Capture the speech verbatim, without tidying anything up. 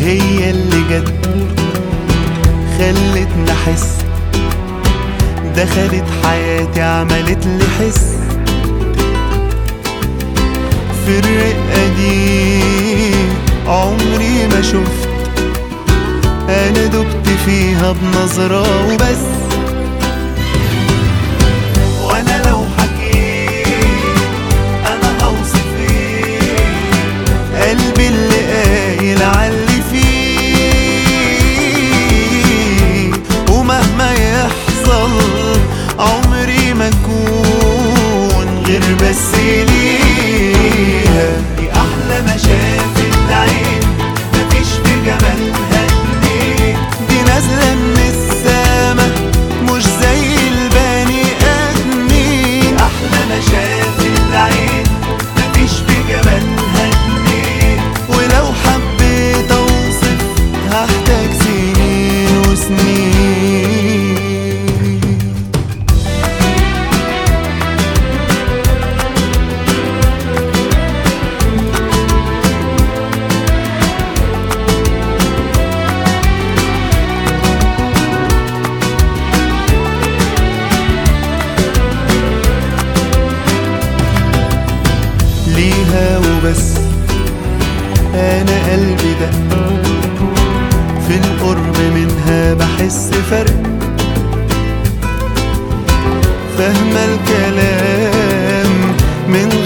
هي اللي جت خلتني احس، دخلت حياتي عملت لي حس. في الرقة دي عمري ما شفت، انا دبت فيها بنظرة وبس. وانا لو حكيت انا هوصف ايه قلبي اللي قايل عاللي فيه، ومهما يحصل عمري ما اكون غير بس ليها. دي احلى ما شافت العين، مفيش في جمالها اتنين. دي نازلة من السما مش زي البني ادمين. احلى ما شافت العين، مفيش في جمالها اتنين. ولو حبيت اوصف هحتاج سنين وسنين. ليها وبس انا قلبي ده في القرب منها بحس فرق. فاهمة الكلام من